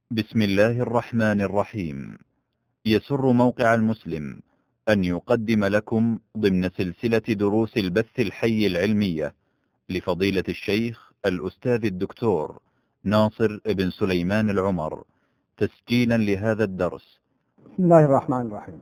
بسم الله الرحمن الرحيم. يسر موقع المسلم أن يقدم لكم ضمن سلسلة دروس البث الحي العلمية لفضيلة الشيخ الأستاذ الدكتور ناصر بن سليمان العمر، تسجيلا لهذا الدرس. بسم الله الرحمن الرحيم.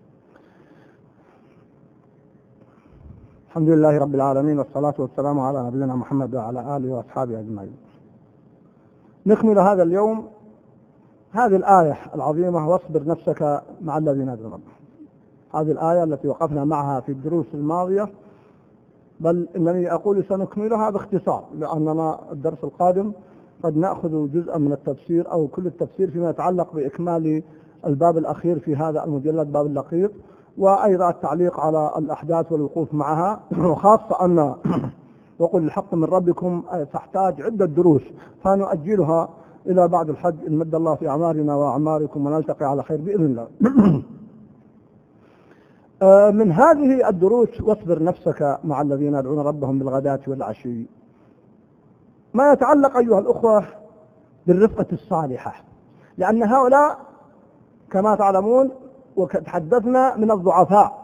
الحمد لله رب العالمين، والصلاة والسلام على نبينا محمد وعلى آله وأصحابه أجمعين. نكمل هذا اليوم هذه الآية العظيمة: واصبر نفسك مع الذين يدعون ربهم. هذه الآية التي وقفنا معها في الدروس الماضية، بل إنني أقول سنكملها باختصار، لأننا الدرس القادم قد نأخذ جزءا من التفسير أو كل التفسير فيما يتعلق بإكمال الباب الأخير في هذا المجلد، باب اللقيط، وأيضا التعليق على الأحداث والوقوف معها، وخاصة أن وقل الحق من ربكم تحتاج عدة دروس، فنؤجلها إلى بعد الحج إن مد الله في أعمارنا وأعماركم، ونلتقي على خير بإذن الله. من هذه الدروس: واصبر نفسك مع الذين يدعون ربهم بالغداة والعشي، ما يتعلق أيها الأخوة بالرفقة الصالحة، لأن هؤلاء كما تعلمون وتحدثنا من الضعفاء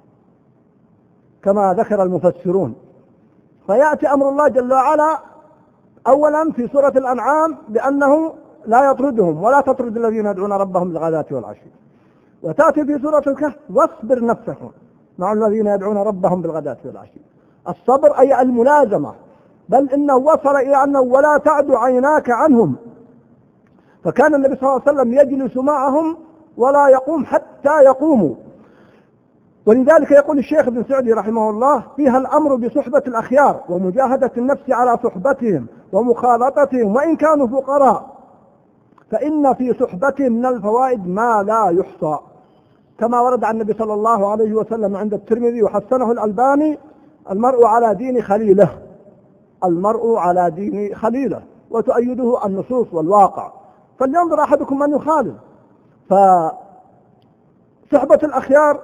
كما ذكر المفسرون. فيأتي أمر الله جل وعلا أولا في سورة الأنعام بأنه لا يطردهم ولا تطرد الذين يدعون ربهم بالغداة والعشي، وتأتي في سورة الكهف: واصبر نفسهم مع الذين يدعون ربهم بالغداة والعشي. الصبر أي الملازمة، بل إنه وصل إلى أنه ولا تعد عيناك عنهم، فكان النبي صلى الله عليه وسلم يجلس معهم ولا يقوم حتى يقوموا. ولذلك يقول الشيخ ابن سعدي رحمه الله: فيها الأمر بصحبة الأخيار ومجاهدة النفس على صحبتهم ومخالطتهم وإن كانوا فقراء، فإن في صحبتهم من الفوائد ما لا يحصى، كما ورد عن النبي صلى الله عليه وسلم عند الترمذي وحسنه الألباني: المرء على دين خليله، المرء على دين خليله، وتؤيده النصوص والواقع، فلينظر أحدكم من يخالف. فصحبة الأخيار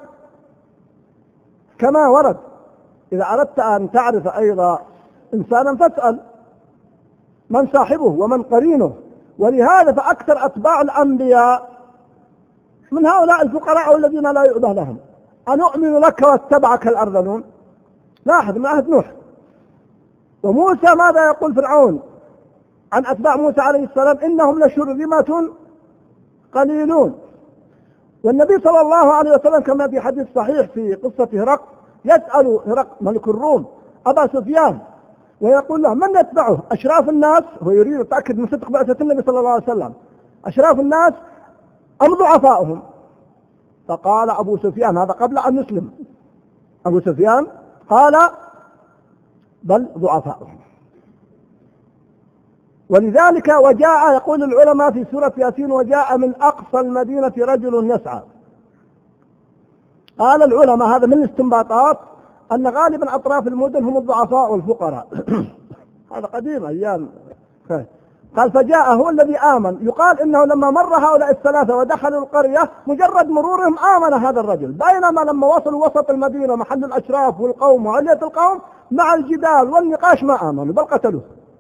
كما ورد: إذا أردت أن تعرف أيضا إنسانا فاسأل من صاحبه ومن قرينه. ولهذا فأكثر أتباع الأنبياء من هؤلاء الفقراء الذين لا يؤبه لهم. أنؤمن لك واتبعك الأرذلون؟ لاحظ من عهد نوح. وموسى ماذا يقول فرعون عن أتباع موسى عليه السلام؟ إنهم لشرذمة قليلون. والنبي صلى الله عليه وسلم كما في حديث صحيح في قصة هرقل، يسأل هرقل ملك الروم أبا سفيان ويقول له: من يتبعه؟ أشراف الناس؟ هو يريد يتأكد من صدق بعثة النبي صلى الله عليه وسلم. أشراف الناس أم ضعفاؤهم؟ فقال أبو سفيان، هذا قبل أن يسلم، أبو سفيان قال: بل ضعفاؤهم. ولذلك وجاء، يقول العلماء في سورة ياسين: وجاء من أقصى المدينة رجل يسعى. قال العلماء هذا من الاستنباطات أن غالبا أطراف المدن هم الضعفاء والفقراء. هذا قديم أيام. قال: فجاء هو الذي آمن. يقال إنه لما مر هؤلاء الثلاثة ودخلوا القرية، مجرد مرورهم آمن هذا الرجل، بينما لما وصلوا وسط المدينة محل الأشراف والقوم وعلية القوم مع الجدال والنقاش ما آمنوا بل قتلوه.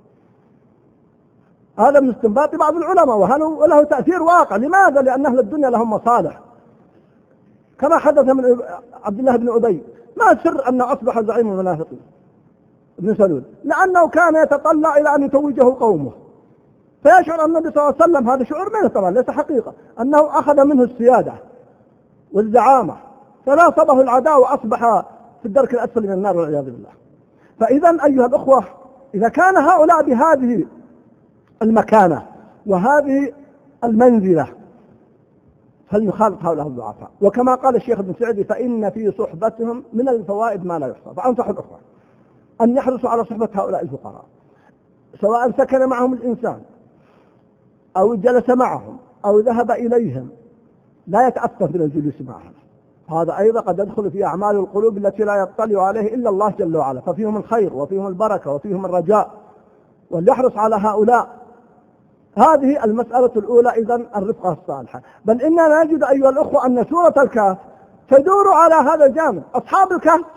هذا من استنباط بعض العلماء، وله تأثير واقع. لماذا؟ لأن أهل الدنيا لهم مصالح، كما حدث من عبد الله بن أبي. ما سر أنه أصبح زعيم المنافقين ابن سلول؟ لأنه كان يتطلع إلى أن يتوجه قومه، فيشعر النبي صلى الله عليه وسلم، هذا شعور منه طبعا ليس حقيقة، أنه أخذ منه السيادة والزعامة، فناصبه العداء وأصبح في الدرك الأسفل من النار والعياذ بالله. فإذا أيها الأخوة، إذا كان هؤلاء بهذه المكانة وهذه المنزلة، فلنخالط هؤلاء الضعفاء. وكما قال الشيخ ابن سعدي: فإن في صحبتهم من الفوائد ما لا يحصى. فأنصح الأخوة أن يحرصوا على صحبة هؤلاء الفقراء، سواء سكن معهم الإنسان أو جلس معهم أو ذهب إليهم، لا يتأثر من الجلوس معهم. هذا أيضا قد يدخل في أعمال القلوب التي لا يطلع عليه إلا الله جل وعلا، ففيهم الخير وفيهم البركة وفيهم الرجاء، وليحرص على هؤلاء. هذه المسألة الأولى، إذن الرفقة الصالحة. بل إننا نجد أيها الأخوة أن سورة الكهف تدور على هذا الجانب. أصحاب الكهف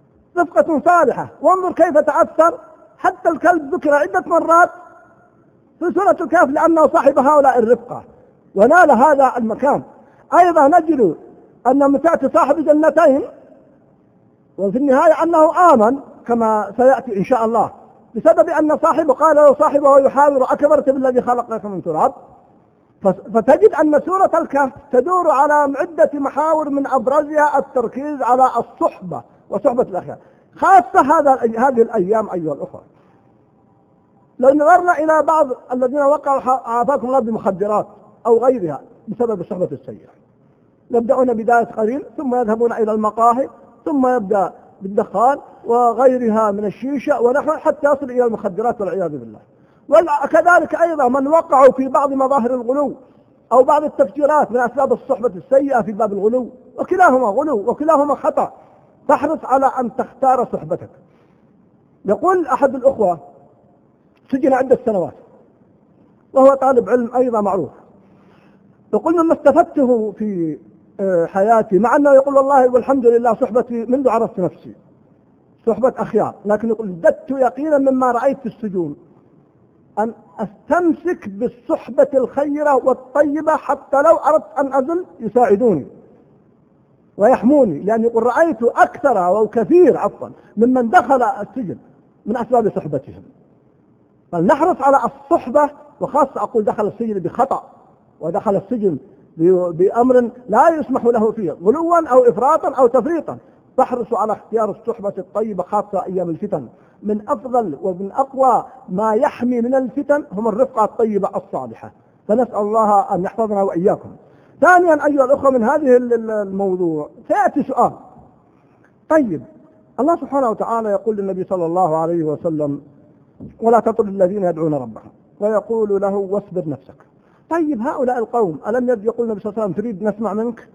رفقة صالحة، وانظر كيف تأثر، حتى الكلب ذكر عدة مرات في سورة الكهف لأنه صاحب هؤلاء الرفقة ونال هذا المكان. أيضا نجد أن متأتي صاحب جنتين وفي النهاية أنه آمن كما سيأتي إن شاء الله، بسبب أن صاحبه قال له صاحبه يحاور أكبرت بالذي خلقك من تراب. فتجد أن سورة الكهف تدور على عدة محاور، من أبرزها التركيز على الصحبة وصحبة الأخيار، خاصة هذه الأيام أيها الأخوة. لو نظرنا إلى بعض الذين وقعوا عافاكم الله بمخدرات أو غيرها بسبب الصحبة السيئة، يبدأون بداية قليل ثم يذهبون إلى المقاهي ثم يبدأ بالدخان وغيرها من الشيشة ونحو حتى يصل إلى المخدرات والعياذ بالله. وكذلك أيضا من وقعوا في بعض مظاهر الغلو أو بعض التفجيرات من أسباب الصحبة السيئة في باب الغلو، وكلاهما غلو وكلاهما خطأ. فاحرص على أن تختار صحبتك. يقول أحد الأخوة سجن عدة سنوات وهو طالب علم أيضا معروف، يقول مما استفدته في حياتي، مع أنه يقول والله والحمد لله صحبتي منذ عرفت نفسي صحبة أخيار، لكن يقول ازددت يقينا مما رأيت في السجون أن أستمسك بالصحبة الخيرة والطيبة حتى لو أردت أن أزل يساعدوني ويحموني، لأن يقول رأيت أكثر أو كثير عفوا ممن دخل السجن من أسباب صحبتهم. فلنحرص على الصحبة، وخاصة أقول دخل السجن بخطأ ودخل السجن بأمر لا يسمح له فيه غلوا أو إفراطا أو تفريطا. فاحرصوا على اختيار الصحبة الطيبة خاصة أيام الفتن. من أفضل ومن أقوى ما يحمي من الفتن هم الرفقة الطيبة الصالحة، فنسأل الله أن يحفظنا وإياكم. ثانيا أيها الأخوة من هذه الموضوع سيأتي سؤال. طيب الله سبحانه وتعالى يقول للنبي صلى الله عليه وسلم ولا تطرد الذين يدعون ربهم، ويقول له واصبر نفسك. طيب هؤلاء القوم ألم يقول النبي صلى الله عليه وسلم تريد نسمع منك؟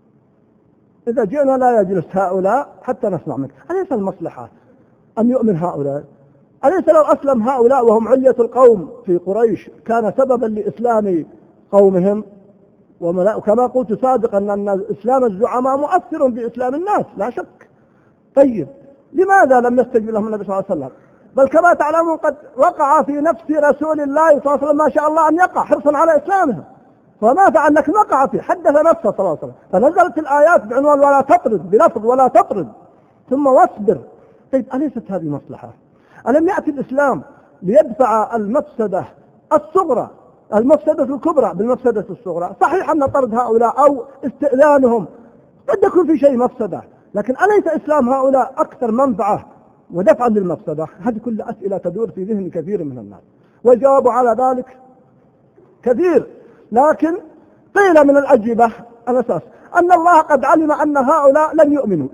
إذا جئنا لا يجلس هؤلاء حتى نسمع منك. أليس المصلحة أن يؤمن هؤلاء؟ أليس لو أسلم هؤلاء وهم علية القوم في قريش كان سببا لإسلام قومهم؟ وكما قلت سابقا أن إسلام الزعماء مؤثر بإسلام الناس لا شك. طيب لماذا لم يستجب لهم النبي صلى الله عليه وسلم؟ بل كما تعلمون قد وقع في نفس رسول الله صلى الله عليه وسلم ما شاء الله أن يقع حرصا على إسلامهم، وما فعل لكن وقع فيه، حدث نفسه صلى الله عليه وسلم. فنزلت الآيات بعنوان ولا تطرد بلفظ ولا تطرد ثم واصبر. طيب أليست هذه مصلحة؟ ألم يأتي الإسلام ليدفع المفسدة الصغرى المفسدة الكبرى بالمفسدة الصغرى؟ صحيح أن طرد هؤلاء أو استئذانهم قد يكون في شيء مفسدة، لكن أليس إسلام هؤلاء أكثر منفعة ودفعا للمفسدة؟ هذه كل أسئلة تدور في ذهن كثير من الناس، والجواب على ذلك كثير، لكن قيل من الأجوبة الأساس أن الله قد علم أن هؤلاء لن يؤمنوا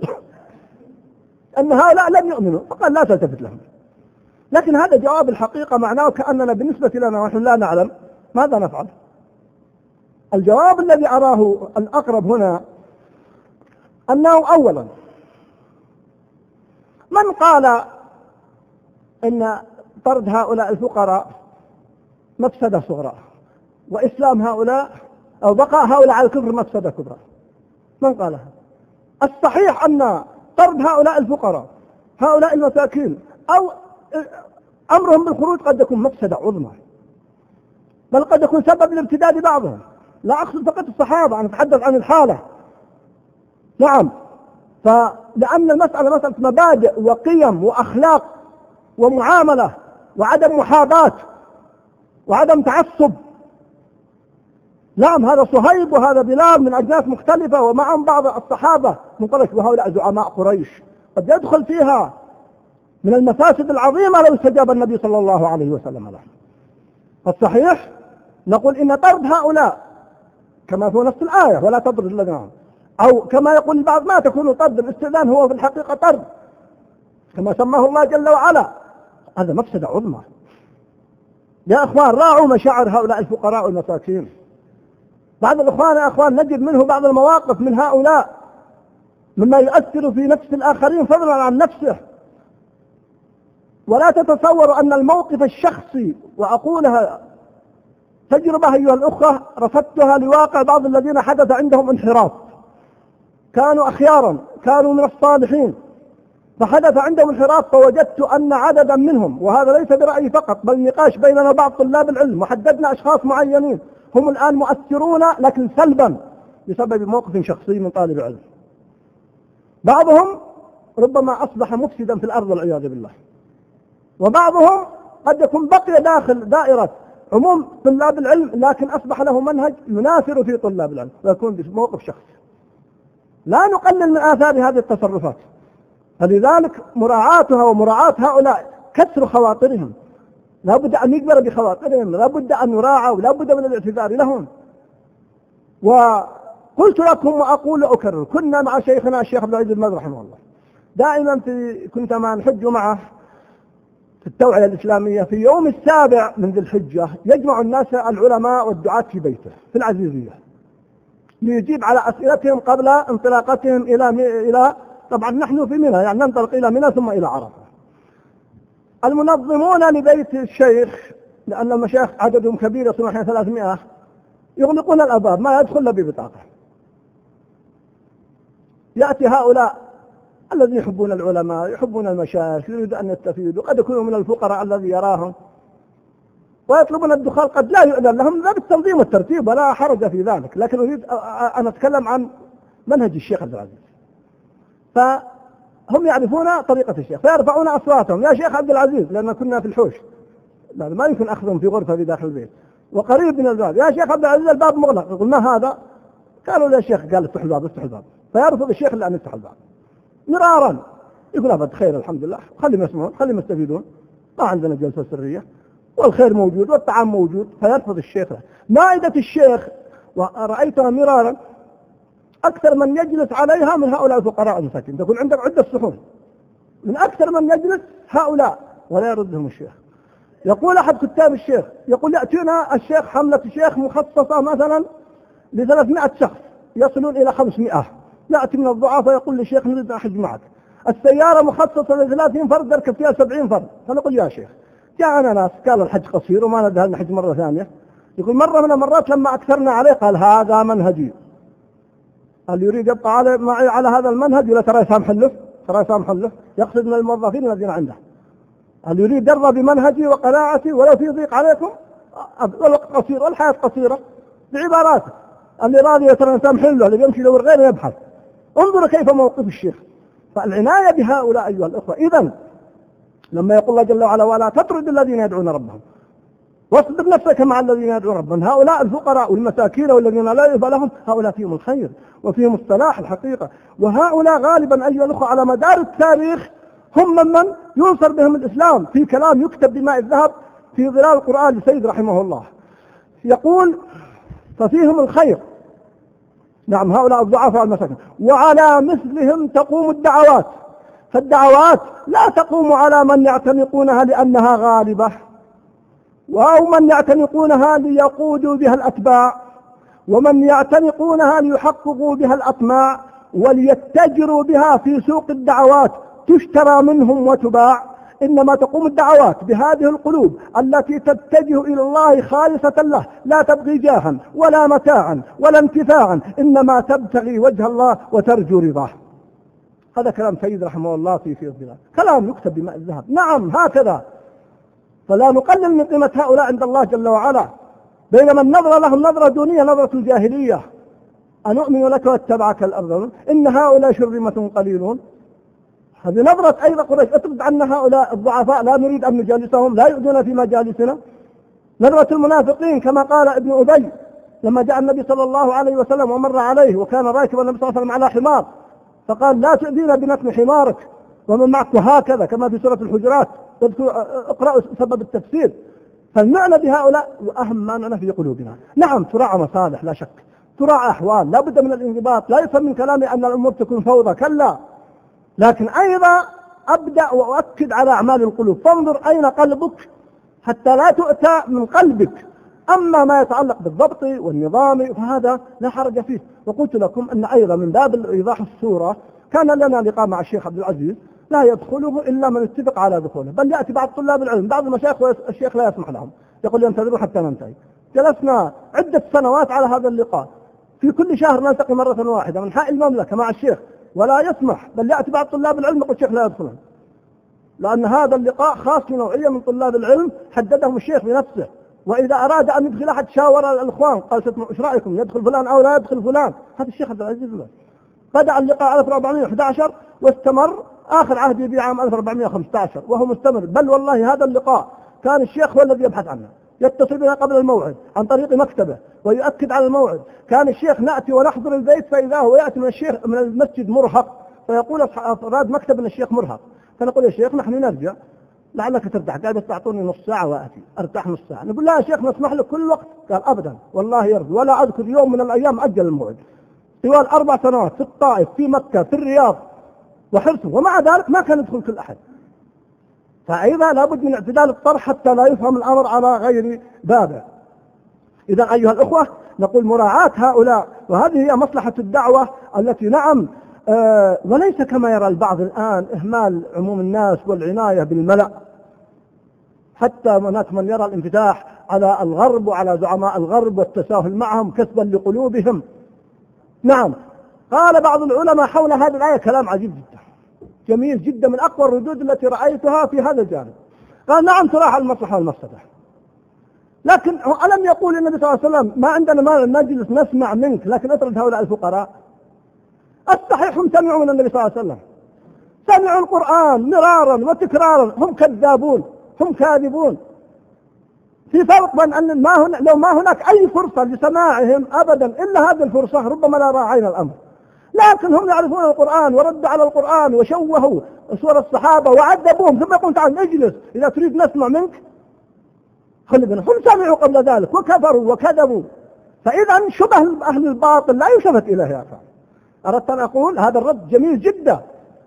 أن هؤلاء لن يؤمنوا فقال لا تلتفت لهم. لكن هذا جواب الحقيقة معناه كأننا بالنسبة لنا ونحن لا نعلم ماذا نفعل. الجواب الذي أراه الأقرب هنا أنه أولا من قال إن طرد هؤلاء الفقراء مفسدة صغرى وإسلام هؤلاء أو بقاء هؤلاء على الكفر مفسدة كبرى؟ من قالها؟ الصحيح أن طرد هؤلاء الفقراء هؤلاء المساكين أو أمرهم بالخروج قد يكون مفسدة عظمى، بل قد يكون سبب لارتداد بعضهم. لا أقصد فقط الصحابة، أنا أتحدث عن الحالة. نعم، فلأن المسألة مسألة مبادئ وقيم وأخلاق ومعاملة وعدم محاباة وعدم تعصب. نعم، هذا صهيب وهذا بلال من أجناس مختلفة ومعهم بعض الصحابة من قريش، وهؤلاء زعماء قريش قد يدخل فيها من المفاسد العظيمة لو استجاب النبي صلى الله عليه وسلم له. فالصحيح نقول إن طرد هؤلاء كما في نفس الآية ولا تطرد الذين، أو كما يقول البعض ما تكون طرد الاستئذان هو في الحقيقة طرد كما سماه الله جل وعلا، هذا مفسدة عظمى. يا أخوان راعوا مشاعر هؤلاء الفقراء والمساكين. بعض الأخوان يا أخوان نجد منه بعض المواقف من هؤلاء مما يؤثر في نفس الآخرين فضلا عن نفسه. ولا تتصور أن الموقف الشخصي، وأقولها تجربة أيها الأخوة رصدتها لواقع بعض الذين حدث عندهم انحراف، كانوا أخيارا كانوا من الصالحين فحدث عندهم انحراف، فوجدت أن عددا منهم، وهذا ليس برأيي فقط بل نقاش بيننا وبعض طلاب العلم، وحددنا أشخاص معينين هم الآن مؤثرون لكن سلبا بسبب موقف شخصي من طالب علم. بعضهم ربما أصبح مفسدا في الأرض والعياذ بالله، وبعضهم قد يكون بقي داخل دائرة عموم طلاب العلم لكن أصبح له منهج ينافر في طلاب العلم ويكون بموقف شخصي. لا نقلل من آثار هذه التصرفات، فلذلك مراعاتها ومراعاة هؤلاء كسر خواطرهم، لا بد أن يجبر بخواطرهم، لا بد أن نراعى ولا بد من الاعتذار لهم. وقلت لكم وأقول وأكرر، كنا مع شيخنا الشيخ عبد العزيز المازري رحمه الله دائما كنت ما نحج معه في التوعية الإسلامية في يوم 7 من ذي الحجة، يجمع الناس العلماء والدعاة في بيته في العزيزية ليجيب على أسئلتهم قبل انطلاقتهم إلى طبعا نحن في منى، يعني ننطلق إلى منى ثم إلى عرفة. المنظمون لبيت الشيخ لأن المشايخ عددهم كبير يصلون نحو 300 يغلقون الأبواب، ما يدخل إلا ببطاقة. يأتي هؤلاء الذين يحبون العلماء يحبون المشايخ يريد أن يستفيدوا، قد يكونوا من الفقراء الذي يراهم ويطلبون الدخول، قد لا يؤذن لهم، ذلك التنظيم والترتيب ولا حرج في ذلك، لكن أريد أن أتكلم عن منهج الشيخ عبد العزيز. فهم يعرفون طريقة الشيخ فيرفعون أصواتهم يا شيخ عبد العزيز، لأن كنا في الحوش ما يمكن أخذهم في غرفة في داخل البيت وقريب من الباب، يا شيخ عبد العزيز الباب مغلق. يقول ما هذا؟ قالوا يا شيخ، قال افتح الباب افتح الباب، فيرفض الشيخ إلا أن يفتح الباب مرارا. يقول أبد خير الحمد لله، خليهم يسمعون خليهم يستفيدون، ما عندنا جلسة سرية والخير موجود والطعام موجود. فيرفض الشيخ مائدة الشيخ، ورأيتها مرارا أكثر من يجلس عليها من هؤلاء الفقراء المساكين، تكون عندك عدة صحون من أكثر من يجلس هؤلاء ولا يردهم الشيخ. يقول أحد كتاب الشيخ يقول يأتينا الشيخ حملة الشيخ مخصصة مثلا ل300 شخص يصلون إلى 500، يأتي من الضعافة يقول للشيخ نريد أحج معك. السيارة مخصصة ل30 فرد يركب فيها 70 فرد، فنقول يا شيخ جاءنا ناس قال الحج قصير وما ندهل نحج مرة ثانية. يقول مرة من المرات لما أكثرنا عليه قال هذا منهجي، هل يريد يبقى معي على هذا المنهج ولا ترى يسامح له؟ ترى يسامح له، يقصد من الموظفين الذين عنده، هل يريد يرضى بمنهجي وقناعتي ولو في ضيق عليكم؟ الوقت قصير والحياة قصيرة، بعباراته اللي راضي ترى يسامح له، اللي بيمشي لو غيره يبحث. انظروا كيف موقف الشيخ. فالعناية بهؤلاء أيها الأخوة. إذن لما يقول الله جل وعلا ولا تطرد الذين يدعون ربهم واصبر نفسك مع الذين يدعون ربهم، هؤلاء الفقراء والمساكين والذين لا يهب لهم، هؤلاء فيهم الخير وفيهم الصلاح الحقيقة. وهؤلاء غالبا أيها الأخوة على مدار التاريخ هم من ينصر بهم الإسلام. في كلام يكتب بماء الذهب في ظلال القرآن لسيد رحمه الله يقول ففيهم الخير، نعم هؤلاء الضعفاء المساكين، وعلى مثلهم تقوم الدعوات. فالدعوات لا تقوم على من يعتنقونها لأنها غالبة، أو من يعتنقونها ليقودوا بها الأتباع، ومن يعتنقونها ليحققوا بها الأطماع وليتجروا بها في سوق الدعوات تشترى منهم وتباع. إنما تقوم الدعوات بهذه القلوب التي تتجه إلى الله خالصة له، لا تبغي جاها ولا متاعا ولا انتفاعا، إنما تبتغي وجه الله وترجو رضاه. هذا كلام سيد رحمه الله في الظلال، كلام يكتب بماء الذهب. نعم هكذا. فلا نقلل من قيمة هؤلاء عند الله جل وعلا، بينما النظرة لهم نظرة دونية، نظرة الجاهلية. أنؤمن لك واتبعك الأرذلون إن هؤلاء شرذمة قليلون. هذه نظرة أيضا قريش، اترد عنا هؤلاء الضعفاء لا نريد أن نجالسهم، لا يؤذون في مجالسنا. نظرة المنافقين كما قال ابن أبي لما جاء النبي صلى الله عليه وسلم ومر عليه وكان راكب النبي صلى الله عليه وسلم على حمار، فقال لا تؤذينا بنتن حمارك ومن معك، هكذا كما في سورة الحجرات. اقرأوا سبب التفسير. فالمعنى بهؤلاء وأهم معنى في قلوبنا. نعم تراعى مصالح لا شك، تراعى أحوال، لا بد من الانضباط، لا يفهم من كلامي أن الأمور تكون فوضى، كلا، لكن أيضا أبدأ وأؤكد على أعمال القلوب. فانظر أين قلبك حتى لا تؤتى من قلبك. أما ما يتعلق بالضبط والنظام فهذا لا حرج فيه. وقلت لكم أن أيضا من باب إيضاح الصورة كان لنا لقاء مع الشيخ عبد العزيز لا يدخله إلا من اتفق على دخوله، بل يأتي بعض طلاب العلم بعض المشايخ والشيخ لا يسمح لهم، يقول ينتظروا حتى ننتهي. جلسنا عدة سنوات على هذا اللقاء، في كل شهر نلتقي مرة واحدة من حق المملكة مع الشيخ، ولا يسمح، بل يأتي بعض طلاب العلم يقول الشيخ لا يدخلون، لأن هذا اللقاء خاص بنوعية من طلاب العلم حددهم الشيخ بنفسه. وإذا أراد أن يدخل أحد شاور الإخوان قال إيش رأيكم يدخل فلان أو لا يدخل فلان. هذا الشيخ عبد العزيز له. بدأ اللقاء على 1411 واستمر، آخر عهده في عام 1415 وهو مستمر. بل والله هذا اللقاء كان الشيخ هو الذي يبحث عنه، يتصل بنا قبل الموعد عن طريق مكتبه ويؤكد على الموعد. كان الشيخ نأتي ونحضر البيت فإذا هو يأتي من المسجد مرهق، فيقول أفراد مكتب أن الشيخ مرهق، فنقول يا شيخ نحن نرجع لعلك ترتاح، قال بس تعطوني نص ساعة وأتي أرتاح نص ساعة. نقول لا يا شيخ نسمح لك كل وقت. قال أبدا والله يرضي. ولا أذكر يوم من الأيام أجل الموعد طوال 4 سنوات في الطائف في مكة في الرياض وحرصه، ومع ذلك ما كان يدخل كل أحد. فأيضا لابد من اعتدال الطرح حتى لا يفهم الأمر على غير بابه. إذا أيها الأخوة نقول مراعاة هؤلاء، وهذه هي مصلحة الدعوة التي نعم وليس كما يرى البعض الآن إهمال عموم الناس والعناية بالملأ. حتى هناك من يرى الانفتاح على الغرب وعلى زعماء الغرب والتساهل معهم كسبا لقلوبهم. نعم قال بعض العلماء حول هذه الآية كلام عجيب جدا جميل جدا، من أقوى الردود التي رأيتها في هذا الجانب. قال نعم تراعى المصلحة والمفسدة، لكن ألم يقول النبي صلى الله عليه وسلم ما عندنا ما نجلس نسمع منك لكن أطرد هؤلاء الفقراء؟ الصحيح هم سمعوا من النبي صلى الله عليه وسلم، سمعوا القرآن مرارا وتكرارا، هم كذابون هم كاذبون. في فرق بين أن لو ما هناك أي فرصة لسماعهم أبدا إلا هذه الفرصة ربما لا راعينا الأمر، لكن هم يعرفون القرآن ورد على القرآن وشوهوا صور الصحابة وعذبوهم، ثم يقول تعال اجلس إذا تريد نسمع منك. خلي بالنا هم سمعوا قبل ذلك وكفروا وكذبوا. فإذا شبه أهل الباطل لا يشفت إليه يا أخي. أردت أن أقول هذا الرد جميل جدا،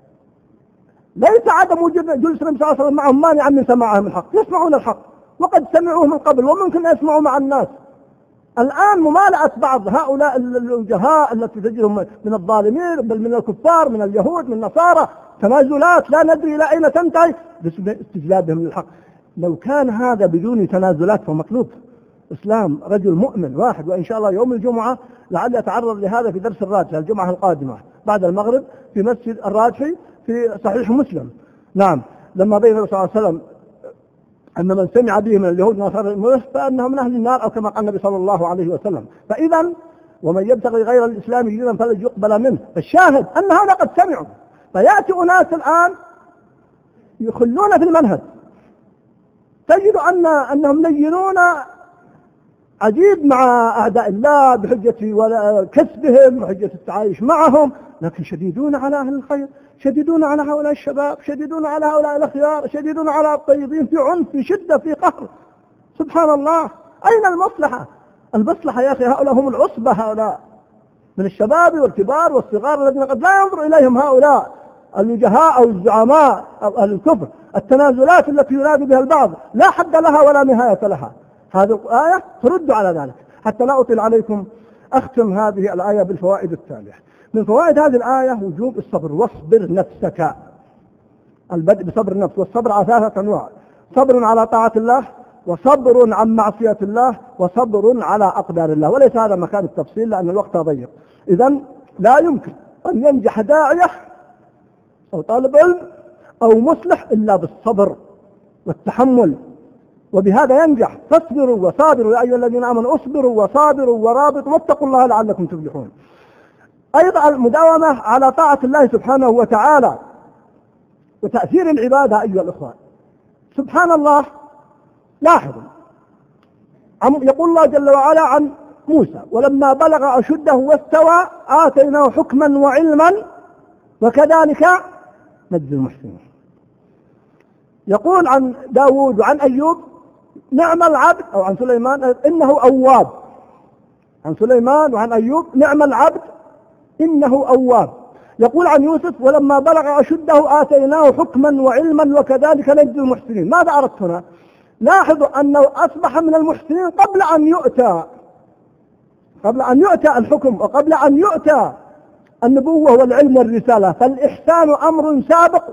ليس عدم وجود جلوس النبي صلى الله عليه وسلم معهم مانعا من سماعهم الحق، يسمعون الحق وقد سمعوه من قبل وممكن يسمعوا مع الناس. الآن ممالأة بعض هؤلاء الوجهاء التي تجدهم من الظالمين بل من الكفار من اليهود من النصارى تنازلات لا ندري إلى أين تنتهي باسم استجلابهم للحق. لو كان هذا بدون تنازلات فمطلوب إسلام رجل مؤمن واحد. وإن شاء الله يوم الجمعة لعل يتعرض لهذا في درس الراجحي الجمعة القادمة بعد المغرب في مسجد الراجحي في صحيح مسلم. نعم لما بين النبي صلى الله عليه وسلم أن من سمع به من اليهود والنصارى فأنه من أهل النار أو كما قال النبي صلى الله عليه وسلم. فإذا ومن يبتغي غير الإسلام دينا فلن يقبل منه. فالشاهد أن هؤلاء قد سمعوا، فيأتي أناس الآن يخلون في المنهج، تجد أنهم لينون عجيب مع أعداء الله بحجة كسبهم بحجة التعايش معهم، لكن شديدون على أهل الخير، شديدون على هؤلاء الشباب، شديدون على هؤلاء الأخيار، شديدون على الطيبين، في عنف في شدة في قهر. سبحان الله أين المصلحة؟ المصلحة يا أخي هؤلاء هم العصبة، هؤلاء من الشباب والكبار والصغار الذين قد لا ينظر إليهم هؤلاء الوجهاء أو الزعماء أو أهل الكفر. التنازلات التي ينادي بها البعض لا حد لها ولا نهاية لها. هذه الآية ترد على ذلك. حتى لا أطيل عليكم أختم هذه الآية بالفوائد التالية. من فوائد هذه الآية وجوب الصبر. واصبر نفسك، البدء بصبر النفس، والصبر على 3 أنواع: صبر على طاعة الله، وصبر عن معصية الله، وصبر على أقدار الله. وليس هذا مكان التفصيل لأن الوقت ضيق. إذن لا يمكن أن ينجح داعية أو طالب علم أو مصلح إلا بالصبر والتحمل، وبهذا ينجح. فاصبروا وصابروا يا أيها الذين آمنوا اصبروا وصابروا ورابطوا واتقوا الله لعلكم تفلحون. أيضا المداومة على طاعة الله سبحانه وتعالى وتأثير العبادة. أيها الأخوة سبحان الله، لاحظوا يقول الله جل وعلا عن موسى: ولما بلغ أشده واستوى آتيناه حكما وعلما وكذلك نجزي المحسنين. يقول عن داود وعن أيوب: نعم العبد، أو عن سليمان إنه أواب. عن سليمان وعن أيوب: نعم العبد إنه أواب. يقول عن يوسف: ولما بلغ أشده آتيناه حكما وعلما وكذلك نجزي المحسنين. ماذا أردت هنا؟ لاحظوا أنه أصبح من المحسنين قبل أن يؤتى الحكم وقبل أن يؤتى النبوة والعلم والرسالة. فالإحسان أمر سابق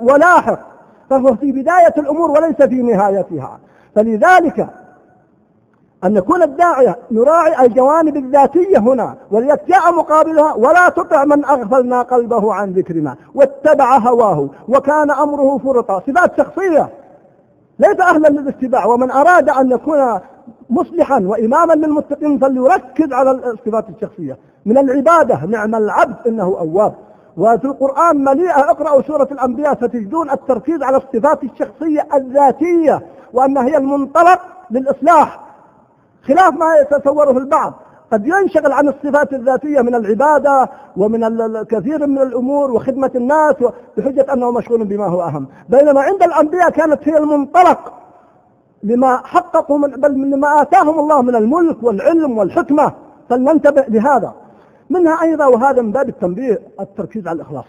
أن يكون الداعية يراعي الجوانب الذاتية هنا وليتجاء مقابلها: ولا تطع من أغفلنا قلبه عن ذكرنا واتبع هواه وكان أمره فرطا. صفات شخصية ليس أهلا للاتباع. ومن أراد أن يكون مصلحا وإماما للمتقين فليركز على الصفات الشخصية. من العبادة: نعم العبد إنه أواب. وفي القرآن مليئة، اقرأوا سورة الأنبياء ستجدون التركيز على الصفات الشخصية الذاتية، وأنها هي المنطلق للإصلاح، خلاف ما يتصوره البعض. قد ينشغل عن الصفات الذاتية من العبادة ومن الكثير من الأمور وخدمة الناس بحجة أنه مشغول بما هو أهم، بينما عند الأنبياء كانت هي المنطلق لما حققوا بل لما آتاهم الله من الملك والعلم والحكمة. فلننتبه لهذا. منها أيضا، وهذا من باب التنبيه، التركيز على الإخلاص.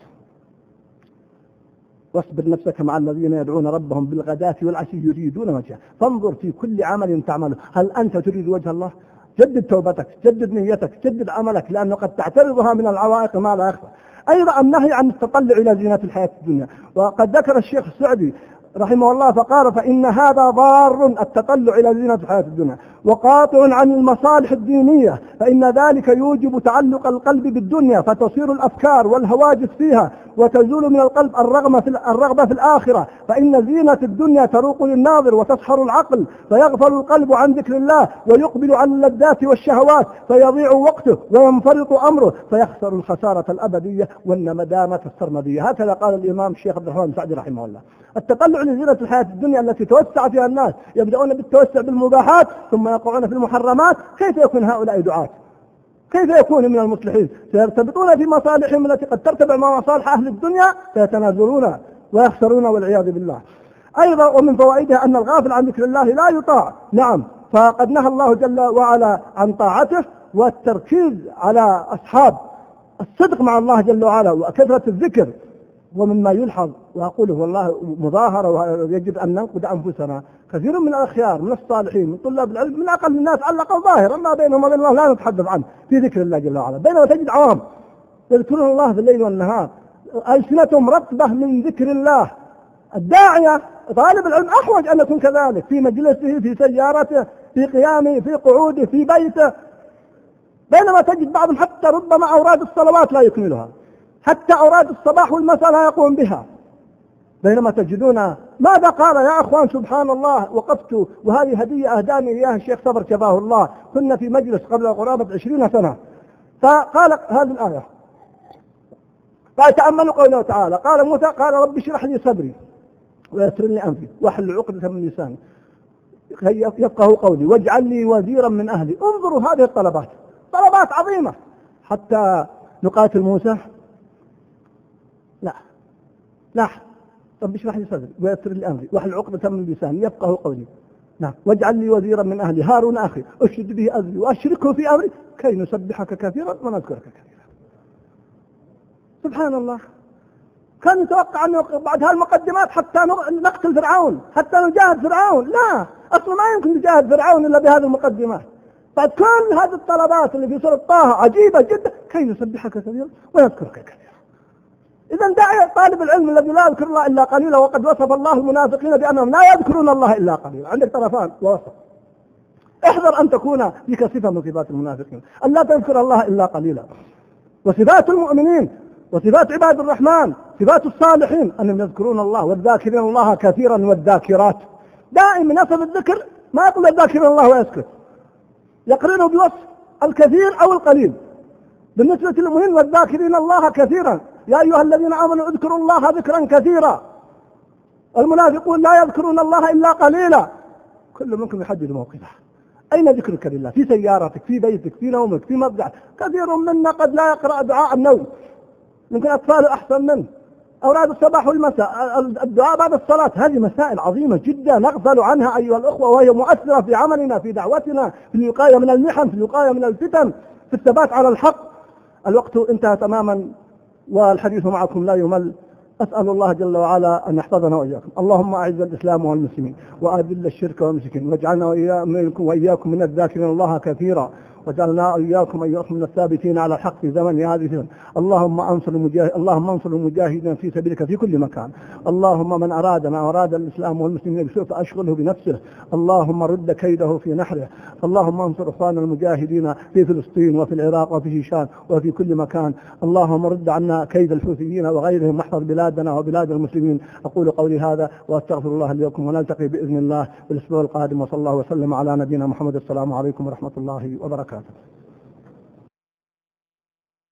واصبر نفسك مع الذين يدعون ربهم بالغداة والعشي يريدون وجهه فانظر في كل عمل تعمله هل أنت تريد وجه الله. جدد توبتك، جدد نيتك، جدد عملك، لأنه قد تعترضها من العوائق ما لا يخفى. أيضا النهي عن التطلع إلى زينة الحياة الدنيا. وقد ذكر الشيخ السعدي رحمه الله فقال: فإن هذا ضار التطلع إلى زينة الحياة الدنيا وقاطع عن المصالح الدينية، فإن ذلك يوجب تعلق القلب بالدنيا فتصير الأفكار والهواجس فيها وتزول من القلب الرغبة في الآخرة، فإن زينة الدنيا تروق للناظر وتسحر العقل فيغفل القلب عن ذكر الله ويقبل عن اللذات والشهوات فيضيع وقته وينفرط أمره فيخسر الخسارة الأبدية والندامة السرمدية. هكذا قال الإمام الشيخ عبد الرحمن السعدي رحمه الله. التطلع لزينة الحياة الدنيا التي توسع فيها الناس، يبدأون بالتوسع بالمباحات ثم يقعون في المحرمات. كيف يكون هؤلاء دعاة؟ كيف يكون من المصلحين؟ سيرتبطون في مصالحهم التي قد ترتبع مع مصالح أهل الدنيا فيتنازلون ويخسرون والعياذ بالله. أيضا ومن فوائدها أن الغافل عن ذكر الله لا يطاع. نعم، فقد نهى الله جل وعلا عن طاعته والتركيز على أصحاب الصدق مع الله جل وعلا وكثرة الذكر. ومما يلحظ وأقوله والله مظاهرة ويجب أن ننقد أنفسنا، كثير من الأخيار من الصالحين من طلاب العلم من أقل الناس علقوا ظاهرا ما بينهم وبين الله لا نتحدث عنه في ذكر الله جل وعلا، بينما تجد عوام يذكرون الله في الليل والنهار ألسنتهم رطبة من ذكر الله. الداعية طالب العلم أحوج أن يكون كذلك في مجلسه، في سيارته، في قيامه، في قعوده، في بيته، بينما تجد بعضهم حتى ربما أوراد الصلوات لا يكملها، حتى أوراد الصباح والمساء لا يقوم بها. بينما تجدون ماذا قال يا أخوان؟ سبحان الله، وقفت وهذه هدية أهداني إياها الشيخ صبر شفاه الله، كنا في مجلس قبل قرابة 20 سنة، فقال هذه الآية، قال تأملوا قوله تعالى، قال موسى قال رب اشرح لي صدري ويسر لي أمري واحلل عقدة من لساني يفقهوا قولي واجعل لي وزيرا من أهلي. انظروا هذه الطلبات، طلبات عظيمة. حتى نقاتل موسى؟ لا، رب اشرح لي صدري ويسر لي أمري واحلل عقدة من لساني يفقهوا قولي. نعم، واجعل لي وزيرا من أهلي هارون أخي أشد به أزري وأشركه في أمري كي نسبحك كثيرا ونذكرك كثيرا. سبحان الله، كان يتوقع أنه بعد هالمقدمات حتى نقتل فرعون، حتى نجاهد فرعون. لا، أصلا ما يمكن نجاهد فرعون إلا بهذه المقدمات. بعد كل هذه الطلبات اللي في سورة طه عجيبة جدا، كي نسبحك كثيرا ونذكرك كثيرا. إذا داعي طالب العلم الذي لا يذكر الله إلا قليلا، وقد وصف الله المنافقين بأنهم لا يذكرون الله إلا قليلا. عندك طرفان ووصف، احذر أن تكون فيك صفة من صفات المنافقين، أن لا تذكر الله إلا قليلا. وصفات المؤمنين وصفات عباد الرحمن صفات الصالحين أنهم يذكرون الله والذاكرين الله كثيرا والذاكرات. دائما نصب الذكر ما يقول الذاكرين الله ويسكت، يقرنه بوصف الكثير أو القليل. بالنسبة للمؤمنين والذاكرين الله كثيرا، يا أيها الذين آمنوا اذكروا الله ذكرا كثيرا. المنافقون لا يذكرون الله إلا قليلا. كل منكم يحدد موقفه. أين ذكرك لله؟ في سيارتك، في بيتك، في نومك، في مضجعك. كثير منا قد لا يقرأ دعاء النوم، يمكن أطفاله أحسن منه. أوراد الصباح والمساء، الدعاء بعد الصلاة، هذه مسائل عظيمة جدا نغفل عنها أيها الأخوة، وهي مؤثرة في عملنا، في دعوتنا، في الوقاية من المحن، في الوقاية من الفتن، في الثبات على الحق. الوقت انتهى تماما والحديث معكم لا يمل. أسأل الله جل وعلا أن يحفظنا وإياكم. اللهم أعز الإسلام والمسلمين وأذل الشرك والمشركين، واجعلنا وإياكم من الذاكرين الله كثيرا وجعلنا إياكم أيها من الثابتين على الحق في زمن هذه الفتن. اللهم انصر المجاهدين في سبيلك في كل مكان. اللهم من أراد الإسلام والمسلمين بسوء فأشغله بنفسه. اللهم رد كيده في نحره. اللهم انصر إخواننا المجاهدين في فلسطين وفي العراق وفي شيشان وفي كل مكان. اللهم رد عنا كيد الحوثيين وغيرهم واحفظ بلادنا وبلاد المسلمين. أقول قولي هذا وأستغفر الله لي ولكم، ونلتقي بإذن الله بالأسبوع القادم، وصلى الله وسلم على نبينا محمد. السلام عليكم ورحمة الله وبركاته.